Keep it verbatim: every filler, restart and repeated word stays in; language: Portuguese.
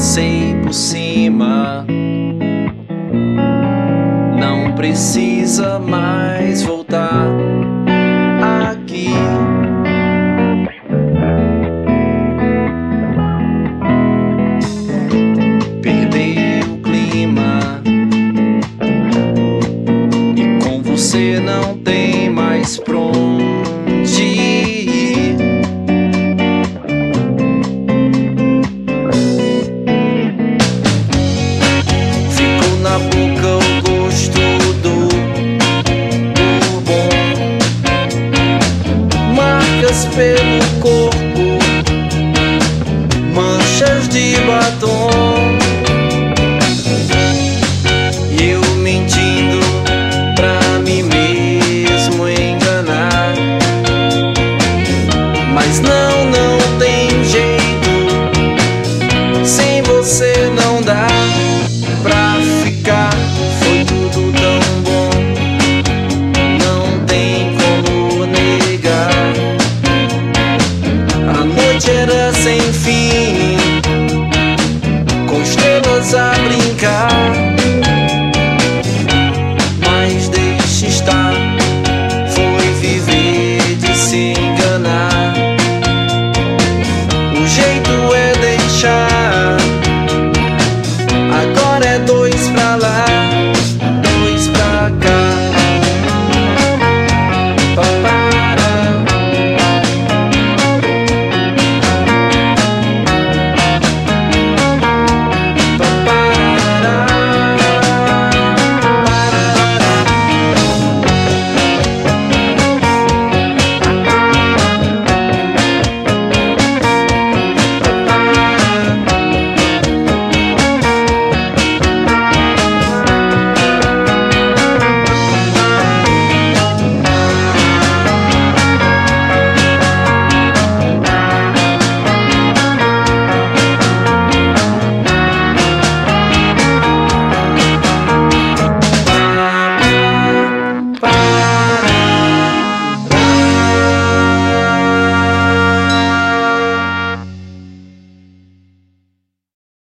passei por cima. Não precisa mais voltar aqui. Perdei o clima e com você não tem mais pra onde ir. Ficou na boca o gosto do bourbon, marcas pelo corpo, manchas de batom. E eu mentindo pra mim mesmo enganar. Mas não, não tem jeito, sem você não dá pra ficar. Foi tudo tão bom, não tem como negar. A noite era sem fim, com estrelas a